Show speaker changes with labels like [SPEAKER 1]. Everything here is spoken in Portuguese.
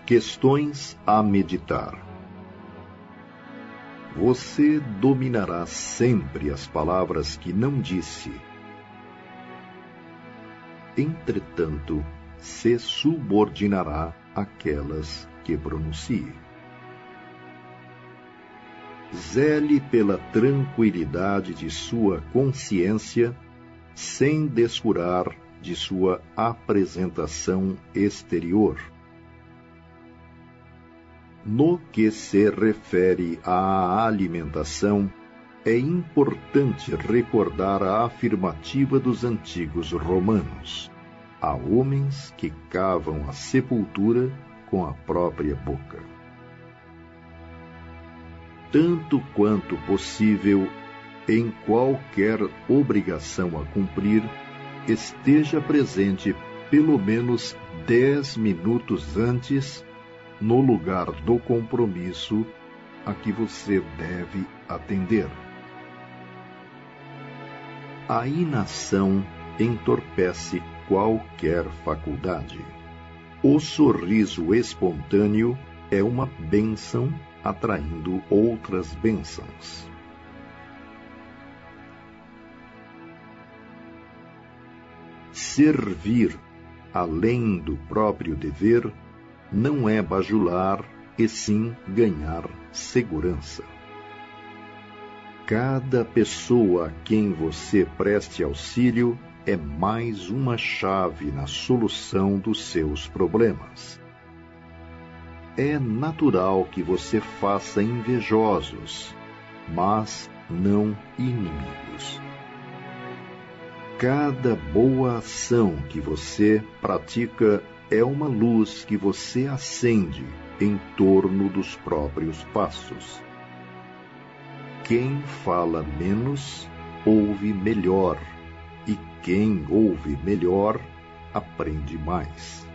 [SPEAKER 1] Questões a meditar. Você dominará sempre as palavras que não disse. Entretanto, se subordinará àquelas que pronuncie. Zele pela tranquilidade de sua consciência, sem descurar de sua apresentação exterior. No que se refere à alimentação, é importante recordar a afirmativa dos antigos romanos: há homens que cavam a sepultura com a própria boca. Tanto quanto possível, em qualquer obrigação a cumprir, esteja presente pelo menos 10 minutos antes no lugar do compromisso a que você deve atender. A inação entorpece qualquer faculdade. O sorriso espontâneo é uma bênção atraindo outras bênçãos. Servir além do próprio dever não é bajular, e sim ganhar segurança. Cada pessoa a quem você preste auxílio é mais uma chave na solução dos seus problemas. É natural que você faça invejosos, mas não inimigos. Cada boa ação que você pratica é uma luz que você acende em torno dos próprios passos. Quem fala menos, ouve melhor, e quem ouve melhor, aprende mais.